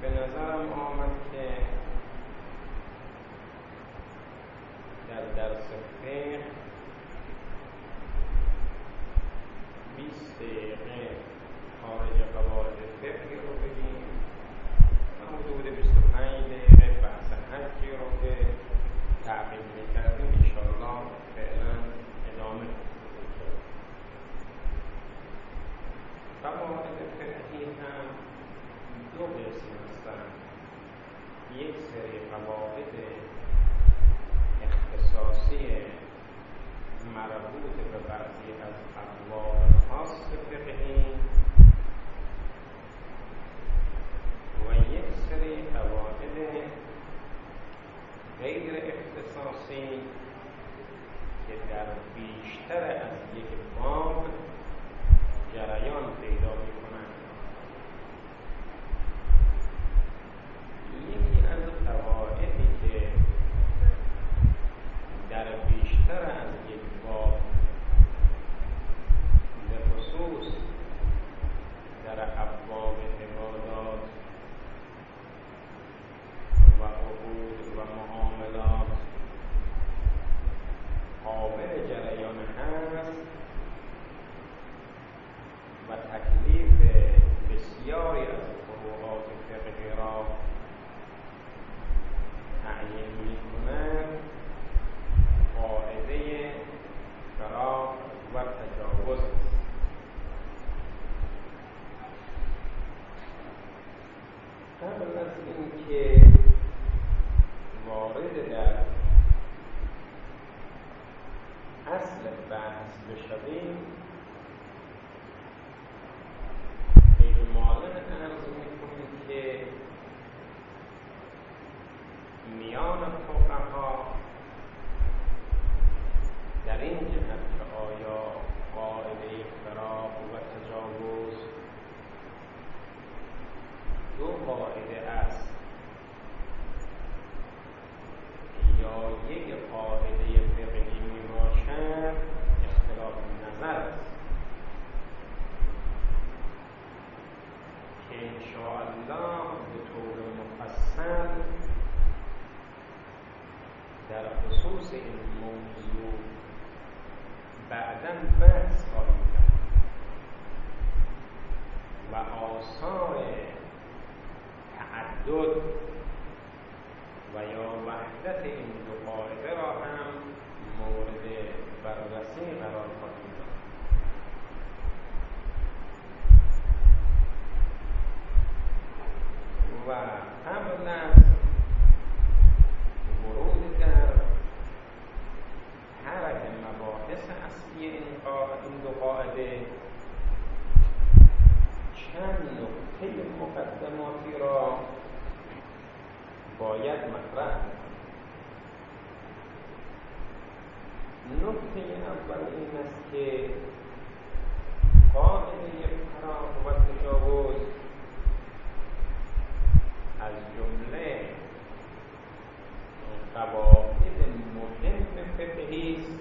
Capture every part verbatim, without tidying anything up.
به نظرم آمد که در درس فقه بیست دقیقه خارج قواعد فقهی رو بگیم و حدود بیست و پنج دقیقه بحث حجی رو که تعقیب می‌کردیم انشاءالله فعلا ادامه کنیم. قواعد فقهی هم دو قسم هستند. یک سری قواعد اختصاصی مربوط به بعضی از ابواب خاص فقهی و یک سری قواعد غیر اختصاصی که در بیشتر از یک باب جریان پیدا می‌کنند. یکی از قواعدی که در بیشتر از یک باب به خصوص در ابواب عبادات و عقود و معاملات قابل جریان هست و تکلیف بسیاری از فروعات فقهی را تعیین می‌کند، قاعده فراق و تجاوز است. قبل از اینکه وارد در اصل بحث بشویم اجمالاً عرض می‌کنیم که میان فقها در این جهت که آیا قاعده فراق و تجاوز دو قاعده است یا یک قاعده فقهی می باشد اختلاف نظر است که انشاءالله به طور مفصل در خصوص این موضوع بعداً بحث خواهیم کرد و آثار تعدد و یا وحدت این دو قاعده را هم مورد بررسی قرار خواهیم داد. و قبل از ورود در هر مباحث اصلی این دو قاعده چند نکته مقدماتی را باید مطرح کنیم. نکته اول این است که قاعده فراق و تجاوز از جمله قواعد مهم فقهی است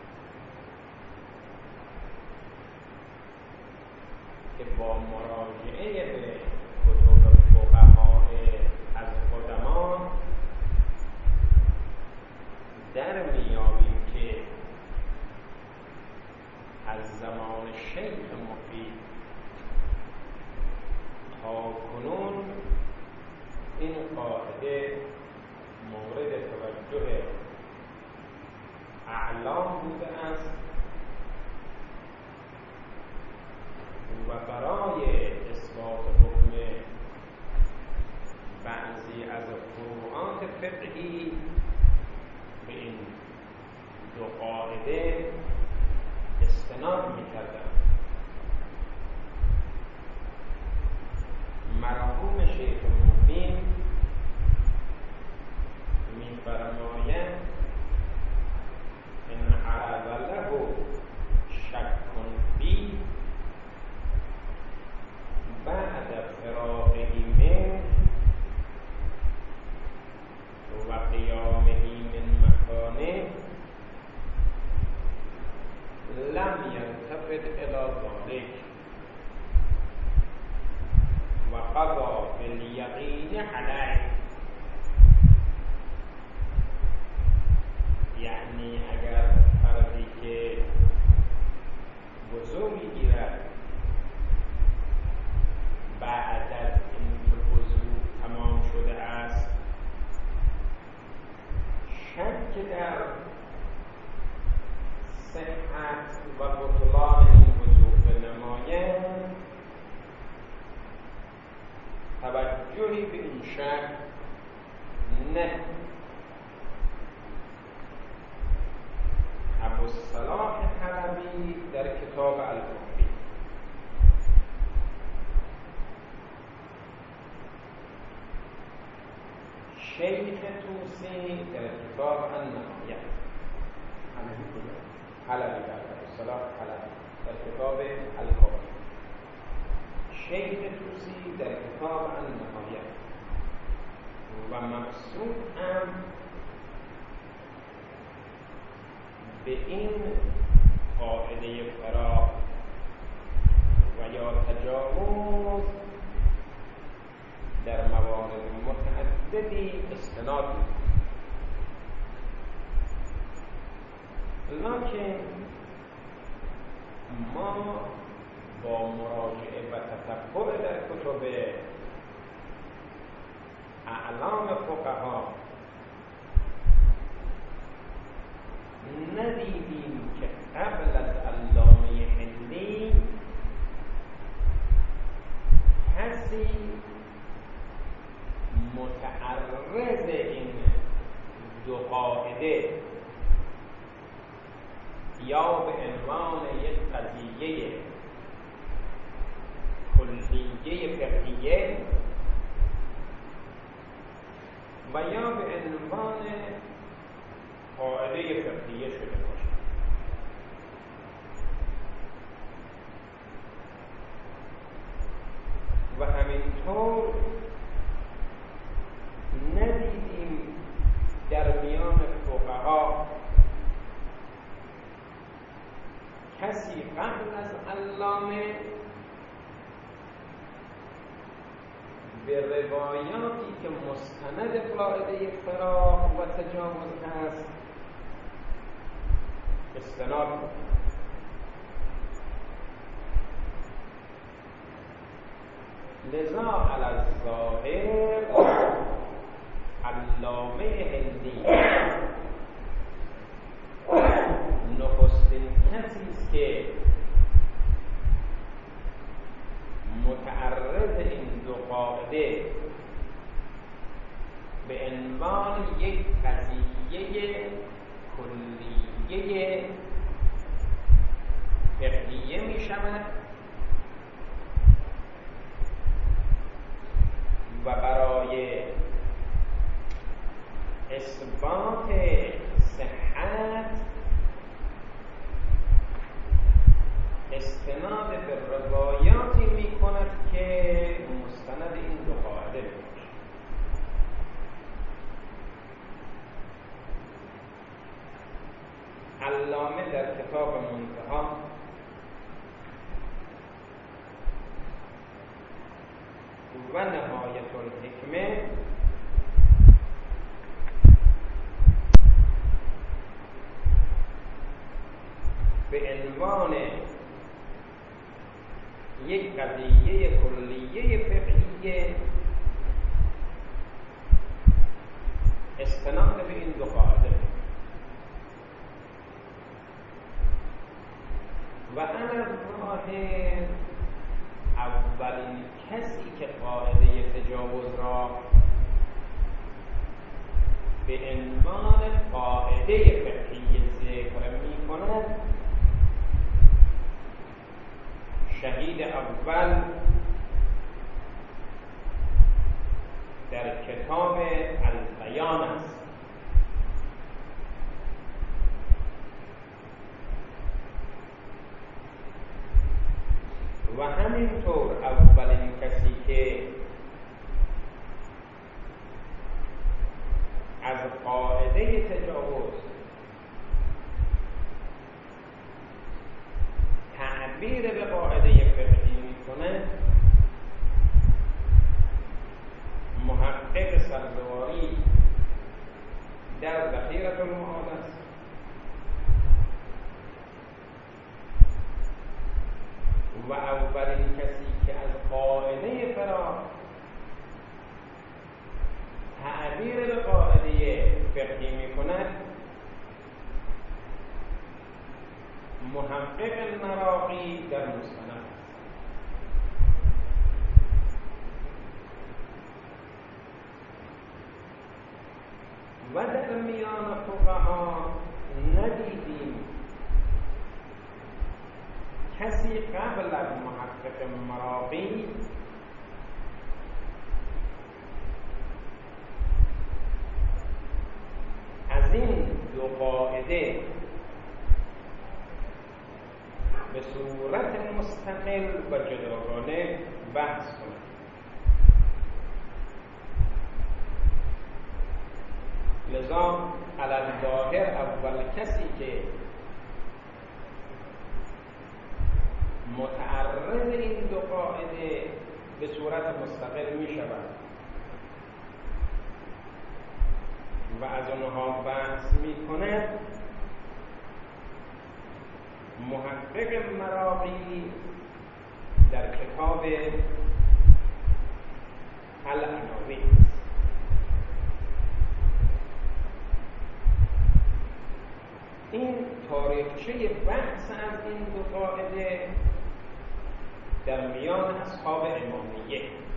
که با مراجعه به کتب فقها از قدما در میابیم که از زمان شیخ مفید تا کنون این قاعده مورد توجه اعلام بوده است و برای اثبات حکم بعضی از فروعات فقهی به این دو قاعده استناد می‌کردند. مرحوم شیخ مفید میگه حلق، یعنی اگر فردی که وضو میگیرد بعد از اینکه وضو تمام شده است شک در صحت و بطلان این وضو بنماید، توجهی به این شک نه. ابوالصلاح حلبی در کتاب الکافی، شیخ طوسی در کتاب النهایه، حلبی در ابوالصلاح حلبی در کتاب الکافی، شیخ طوسی در کتاب النهایه. و مقصود هم به این قاعده فراغ و یا تجاوز در موارد متعددی استناد می‌کنند. لکن ما با مراجعه و تتبع در کتب اعلام فقها ندیدیم که قبل از علامه هندی کسی متعرض این دو قاعده یا به عنوان یک قضیه کلیه فقهیه و یا به عنوان قاعده فقهیه شده باشد. و همینطور ندیدیم در میان فقها کسی قبل از علامه به روایاتی که مستند قاعده فراغ و تجاوز هست استناد کنید. لذا علی الظاهر علامه هندی نخستین کسی است که متعرض این دو قاعده به عنوان یک قضیه کلیه فقهیه می شود و برای اثبات صحت استناد به روایاتی می کند که مستند این دو قاعده باشد. علامه در کتاب منتهی و نهایت الحکمه به عنوان یک قضیه کلیه فقهیه استناد به این دو قاعده و انا ظاهر اولین کسی که قاعده تجاوز را به عنوان قاعده فقهی ذکر می کند شهید اول در کتاب البیان است. و همینطور اولین کسی که از قاعده تجاوز تعبیر به قاعده فقهی میکنه محقق در ذخیرة المعاد است. و اولین کسی که از قاعده فراغ تعبیر به قاعده فقهی می کند محقق المراقی در مستند است. و در میان فقها ندیدیم کسی قبل از محقق مراقی از این دو قاعده به صورت مستقل و جداگانه بحث کند. لذا علی الظاهر اول کسی که متعرض این دو قاعده به صورت مستقل می شود و از اونها بحث می کند محقق مراقی در کتاب العناوین است. این تاریخچه بحث از این دو قاعده در میان اصحاب امامیه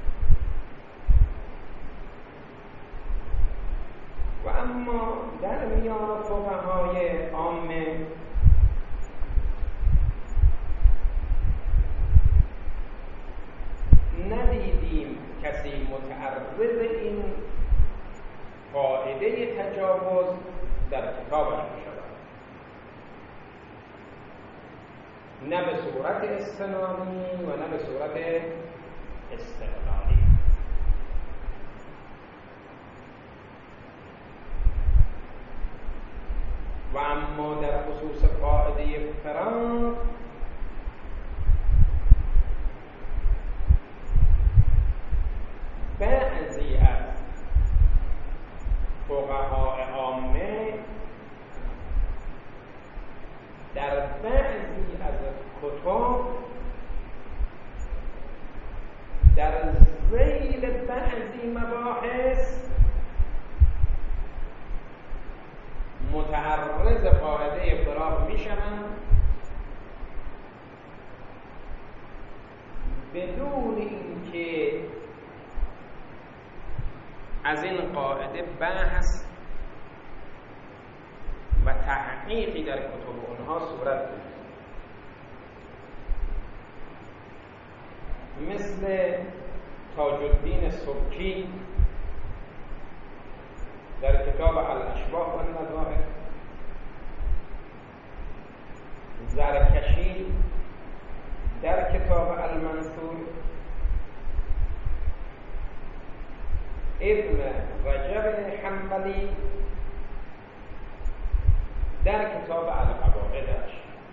و اما در میان فقهای عامه ندیدیم کسی متعرض این قاعده تجاوز در کتابش بشود، نه به صورت استنادی و نه به صورت استقلالی. و اما در خصوص قاعده فراغ بعضی از فقهای عامه در بعضی از کتب در ذیل بعضی مباحث متعرض قاعده فراغ می شوند بدون اینکه از این قاعده بحث و تحقیقی در کتب اونها صورت بگیرد. مثل تاج الدین سبکی در کتاب الاشباح و النظائر، زرکشی در کتاب المنثور، ابن رجب حنبلی در کتاب القواعدش.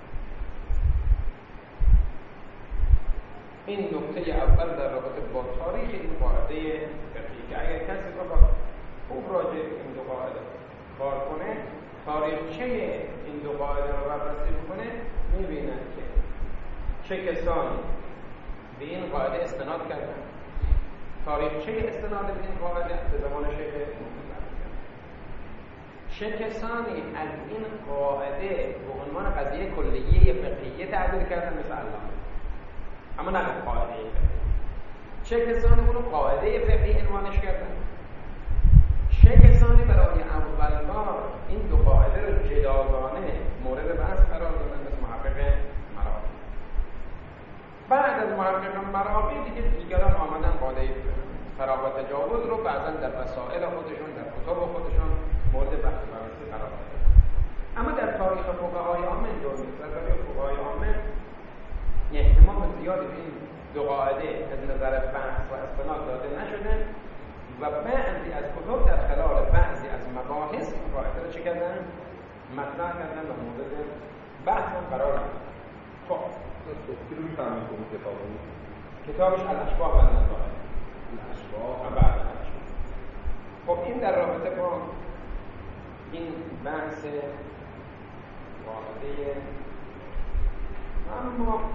این نکته اول در رابطه با تاریخ این قاعده فقهی که اگر کسی بخواد خوب راجع به این دو قاعده کار کنه، تاریخچه این دو قاعده رو بررسی کنه، می‌بیند که چه کسانی به این قاعده استناد کردن، تاریخچه استناد به این قاعده به زمان شیخ مفید چه کسانی از این قاعده به عنوان قضیه کلیه فقهیه تعبیر کردن مثل علامه، اما نه قاعده فقهی. چه کسانی اونو قاعده فقهی عنوانش کردن، چه کسانی برای اول بار این دو قاعده رو جداگانه مورد بحث قرار دادن مثل محقق مراقی. بعد از محقق مراقی دیگه دیگران آمدن قاعده فراغ و تجاوز رو بعضا در رسائل خودشون در کتاب خودشون مورد بحث و بررسی قرار دادن. اما در تاریخ فقهای عامه اینطور نیست. در تاریخ فقهای عامه اهتمام زیادی به این دو قاعده از نظر بحث و استناد داده نشده و بعضی از کتب در خلال بعضی از مباحث این قاعده رو چه کردن؟ مطرح کردن و مورد بحث هم قرار دادن. خب کی رو می‌فهمید که کتاب کتابش الاشباح و النظائر. الاشباح بعد الاشباح. خب این در رابطه با این بحث واحده. اما